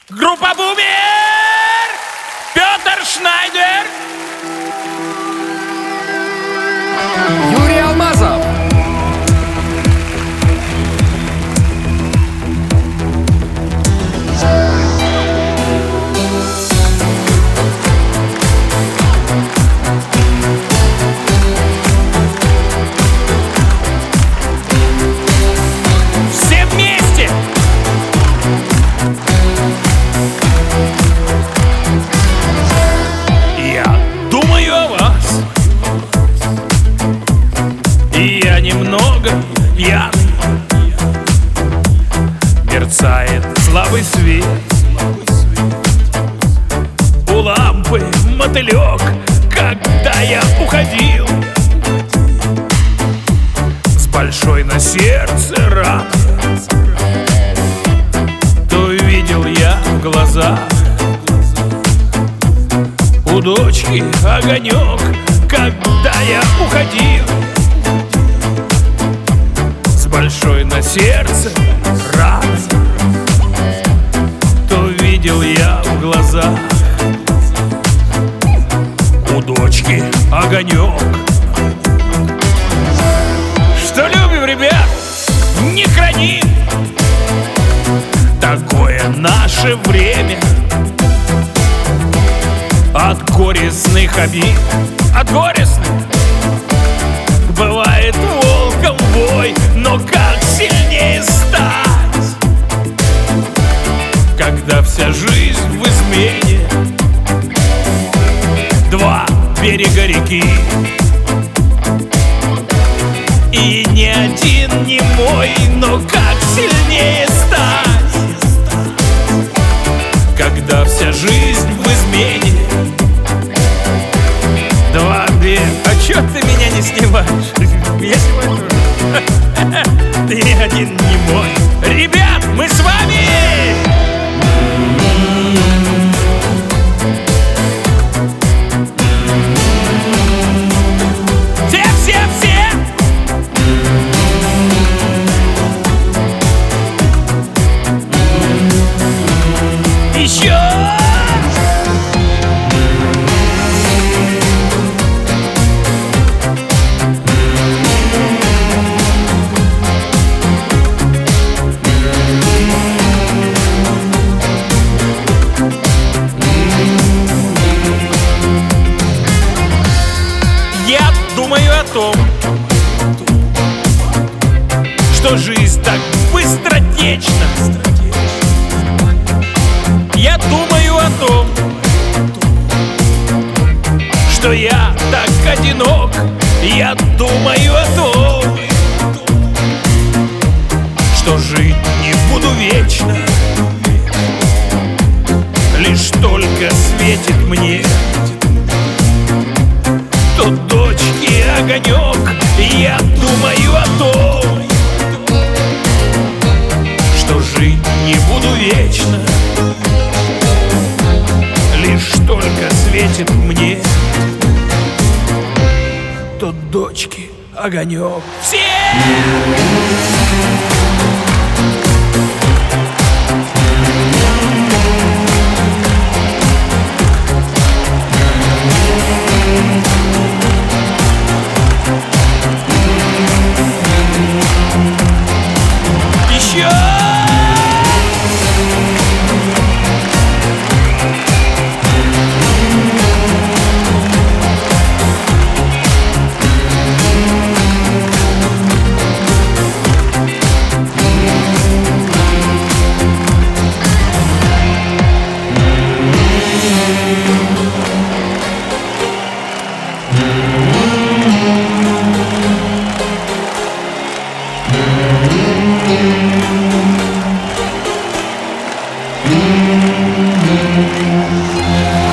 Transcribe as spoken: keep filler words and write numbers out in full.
Группа Бумер! Петр Шнайдер! Юрий Алмазов! Все вместе! Я думаю о вас. И я немного пьян. Мерцает слабый свет. У лампы мотылек, когда я уходил. С большой на сердце раны. То видел я в глазах у дочки огонек, когда я уходил. С большой на сердце раны. То видел я в глазах у дочки огонек. Что любим, ребят, не храним. Такое наше время. От горестных обид, от горестных бывает волком бой. Но как сильнее стать, когда вся жизнь в измене? Два берега реки, и ни один не мой. Но как сильнее стать, когда вся жизнь в измене? Два берега. А чё ты меня не снимаешь? Я снимаю тоже. Ты один не мой. Ребят, мы с вами! Все, все, все! Еще! Я думаю о том, что жизнь так быстротечна. Я думаю о том, что я так одинок. Я думаю о том, что жить не буду вечно. Лишь только светит мне тот дочки огонек. Я думаю о том, что жить не буду вечно. Лишь только светит мне тот дочки огонек. Все! Еще! Thank you.